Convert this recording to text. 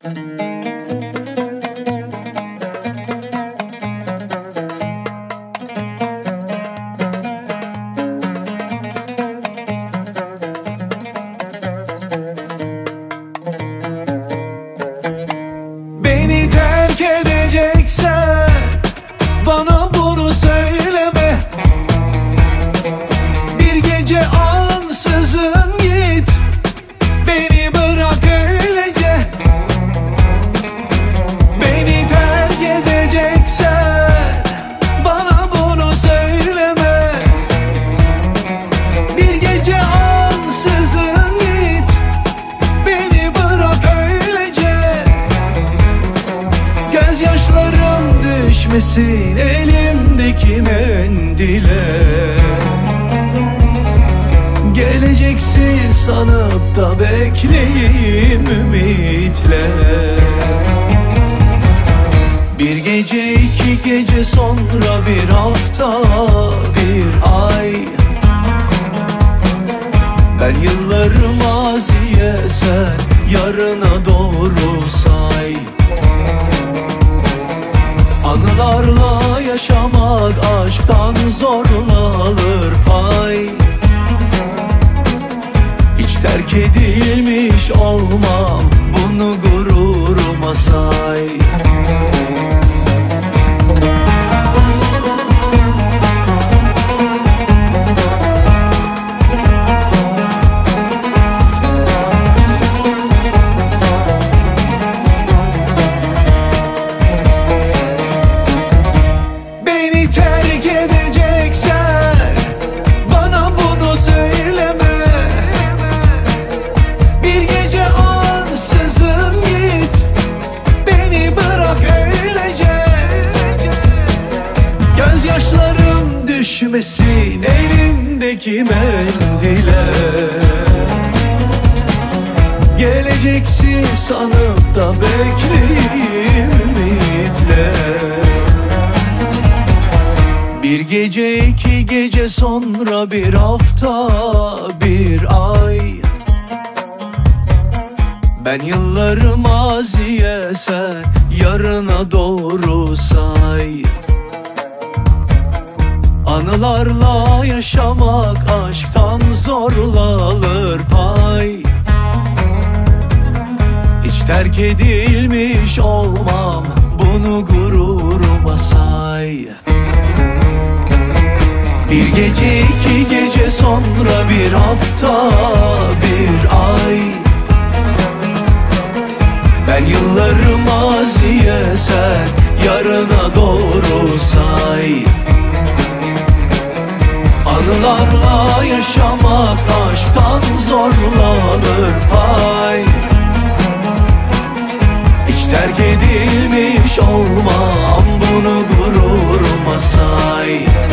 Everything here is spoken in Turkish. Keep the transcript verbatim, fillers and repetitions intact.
Beni terk edeceksen bana bunu söyleme. Bir gece ansızın git, beni bırak öylece. Beni terk edeceksen bana bunu söyleme. Bir gece ansızın git, beni bırak öylece. Gözyaşlarım düşmesin elimdeki mendile. Geleceksin sanıp da bekleyeyim ümitle. Bir gece iki gece sonra bir hafta bir ay. Ben yılları maziye, sen yarına doğru say. Anılarla yaşamak aşktan zorla alır pay. Hiç terk edilmiş olmam, bunu gururuma say. Beni terk edeceksen bana bunu söyleme. Bir gece ansızın git, beni bırak öylece. Gözyaşlarım düşmesin elimdeki mendile. Geleceksin sanıp da bekleyeyim ümitle. Bir gece iki gece sonra bir hafta bir ay. Ben yılları maziye, sen yarına doğru say. Anılarla yaşamak aşktan zorla alır pay. Hiç terk edilmiş olmam, bunu gururuma say. Bir gece iki gece sonra bir hafta bir ay. Ben yılları maziye, sen yarına doğru say. Anılarla yaşamak aşktan zorla alır pay. Hiç terk edilmiş olmam, bunu gururuma say.